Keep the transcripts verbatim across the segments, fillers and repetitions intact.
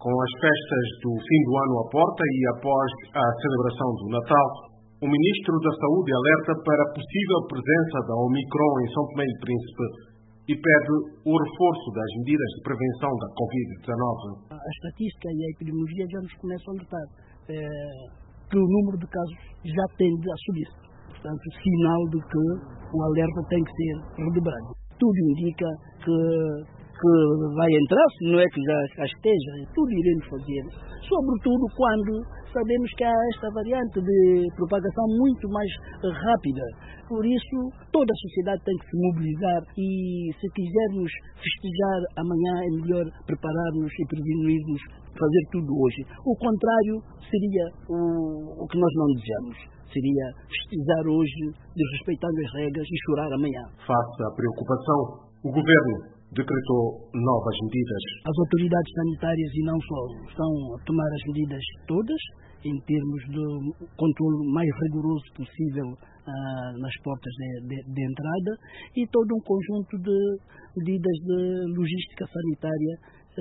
Com as festas do fim do ano à porta e após a celebração do Natal, o Ministro da Saúde alerta para a possível presença da Omicron em São Tomé e Príncipe e pede o reforço das medidas de prevenção da covid dezenove. A estatística e a epidemiologia já nos começam a notar é, que o número de casos já tende a subir. Portanto, sinal de que o alerta tem que ser redobrado. Tudo indica que, que vai entrar, se não é que já, já esteja, tudo iremos fazer, sobretudo quando sabemos que há esta variante de propagação muito mais rápida. Por isso, toda a sociedade tem que se mobilizar e, se quisermos festejar amanhã, é melhor preparar-nos e prevenir-nos, fazer tudo hoje. O contrário seria o, o que nós não desejamos. Seria festejar hoje, desrespeitando as regras, e chorar amanhã. Face à preocupação, o Governo decretou novas medidas. As autoridades sanitárias e não só estão a tomar as medidas todas, em termos de controle mais rigoroso possível ah, nas portas de, de, de entrada, e todo um conjunto de medidas de logística sanitária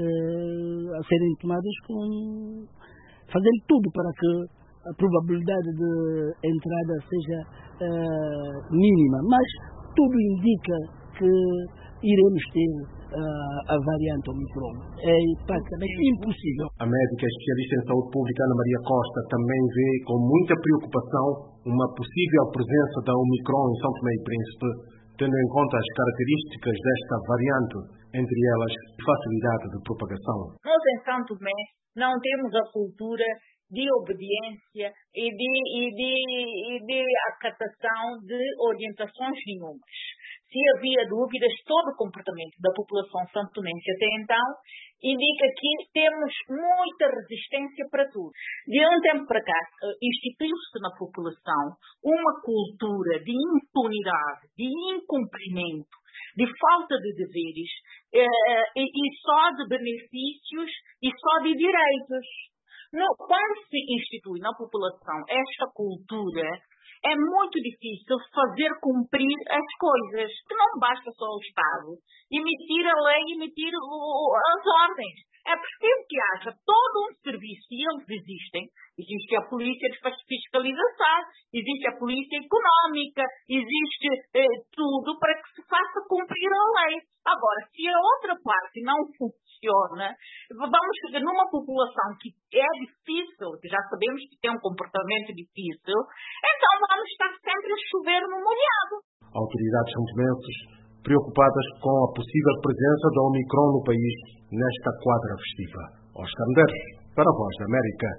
ah, a serem tomadas, com, fazendo tudo para que a probabilidade de entrada seja uh, mínima, mas tudo indica que iremos ter uh, a variante Omicron. É praticamente impossível. A médica especialista em saúde pública Ana Maria Costa também vê com muita preocupação uma possível presença da Omicron em São Tomé e Príncipe, tendo em conta as características desta variante, entre elas a facilidade de propagação. Nós em São Tomé não temos a cultura de obediência e de, e, de, e de acatação de orientações nenhumas. Se havia dúvidas, todo o comportamento da população santomense até então indica que temos muita resistência para tudo. De um tempo para cá, instituiu-se na população uma cultura de impunidade, de incumprimento, de falta de deveres, eh, e, e só de benefícios e só de direitos. No, quando se institui na população esta cultura, é muito difícil fazer cumprir as coisas. Que não basta só o Estado emitir a lei, emitir o, as ordens. É preciso que haja todo um serviço, e eles existem. Existe a polícia de fiscalização, existe a polícia económica, existe eh, tudo para que se faça cumprir a lei. Agora, se a outra parte não funciona, vamos chegar numa população que é difícil, que já sabemos que tem um comportamento difícil, então vamos estar sempre a chover no molhado. Autoridades santomenses preocupadas com a possível presença da Omicron no país nesta quadra festiva. Oscar Medeiros, para a Voz da América.